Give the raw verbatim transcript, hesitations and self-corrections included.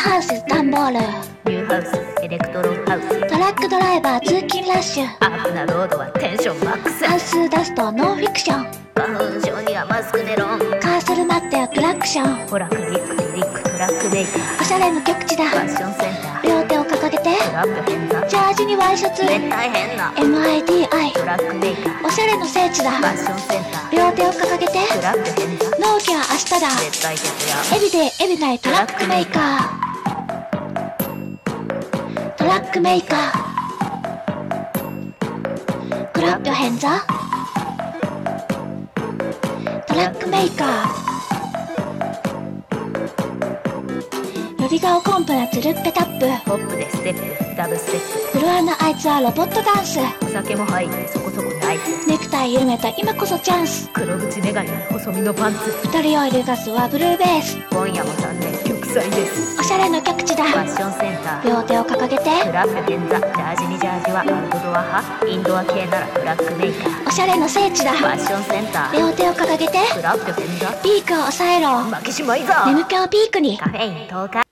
ハウス段ボール、 ニューハウスエレクトロンハウス、 トラックドライバー通勤ラッシュ、 アップなロードはテンションマックス、 ハウスダストノンフィクション、 花粉症にはマスクネロン、 カーソル待ってよクラクション、 ホラクリックリリックトラックメーカー、 おしゃれの極地だ、 ファッションセンター、 両手を掲げてクラップ変座、 ジャージにワイシャツ、 絶対変なエムアイディーアイトラックメーカー、 おしゃれの聖地だ、 ファッションセンター、 両手を掲げてクラップ変座、 納期は明日だ、 絶対徹夜、 エビデイエビナイトラックメーカー、トラックメーカー、クラップ変座、トラックメーカー、呼び顔コンプラツルッペタップ、 ホップでステップダブステッフロアのあいつはロボットダンス、 プ、お酒も入ってそこそこナイス、 ネクタイ緩めた今こそチャンス、 黒縁メガネに細身のパンツ、 二人を揺るがすはブルーベース、 今夜も残念玉砕です、 おしゃれの極地だ、 ファッションセンター、 両手を掲げてクラップ変座、ジャージにジャージはアウトドア派、インドア系ならブラックメーカー、 おしゃれの聖地だ、 ファッションセンター、 両手を掲げてクラップ変座、 ピークを抑えろ、 負けしまいぞ、 眠気をピークにカフェイン投下。